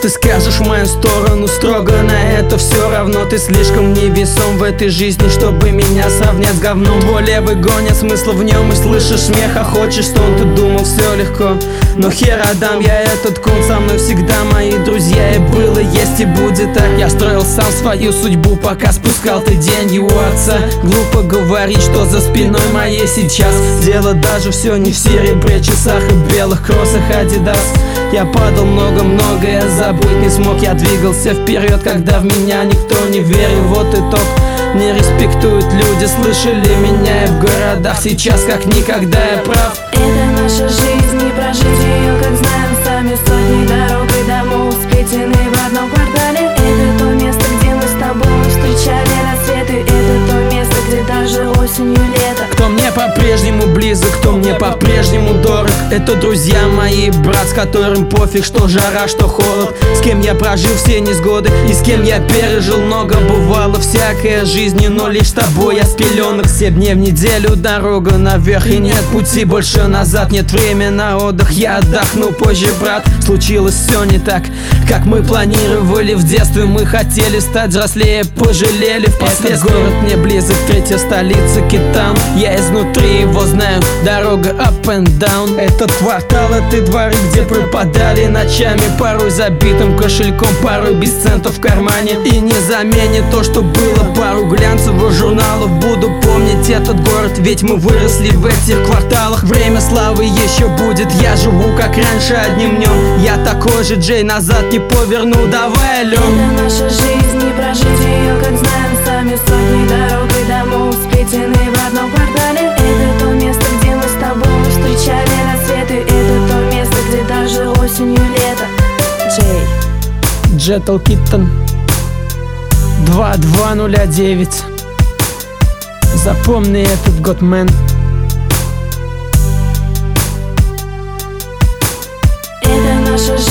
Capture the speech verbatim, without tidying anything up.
ты скажешь в мою сторону строго, на это все равно. Ты слишком невесом в этой жизни, чтобы меня сравнять с говном. Твой левый гонит смысла в нем, и слышишь смех, а хочешь сон. Ты думал все легко, но хер отдам я этот кон. Со мной всегда мои друзья, и было, есть и будет так. Я строил сам свою судьбу, пока спускал ты деньги у отца. Глупо говорить, что за спиной моей сейчас дело даже все не в серебре, часах и белых кроссах Adidas. Я падал много-многое, забыть не смог. Я двигался вперед, когда в меня никто не верил. Вот итог. Не респектуют люди, слышали меня и в городах. Сейчас как никогда я прав. Это наша жизнь, не прожить ее, как знаем сами. Сотни дорог и домов сплетены в одном квартале. Это то место, где мы с тобой встречали рассветы. Это то место, где даже осенью лето. Кто мне по-прежнему близок, кто мне по-прежнему дорог, это друзья мои, брат, с которым пофиг, что жара, что холод. С кем я прожил все невзгоды и с кем я пережил много. Бывало всякое в жизни, но лишь с тобой я с пеленок. Семь дней в неделю дорога наверх, и нет пути больше назад. Нет времени на отдых, я отдохну позже, брат. Случилось все не так, как мы планировали в детстве. Мы хотели стать взрослее, пожалели впоследствии. Этот город мне близок, третья столица Кейптаун. Я изнутри его знаю, дорога up and down. Этот квартал, это дворы, где пропадали ночами, порой забитым кошельком, порой без центов в кармане. И не заменит то, что было, пару глянцевых журналов. Буду помнить этот город, ведь мы выросли в этих кварталах. Время славы еще будет, я живу как раньше одним днем. Я такой же, Джей, назад не поверну, давай, Ален. Это наша жизнь, не прожить ее, как знаем сами. Сотни дорог и домов сплетены в одном квартале. Это то место, где мы с тобой встречали рассветы. Это то место, где даже осенью лето. Джей Джетл Киттон два два ноль девять. Запомни этот год, мэн. Это наша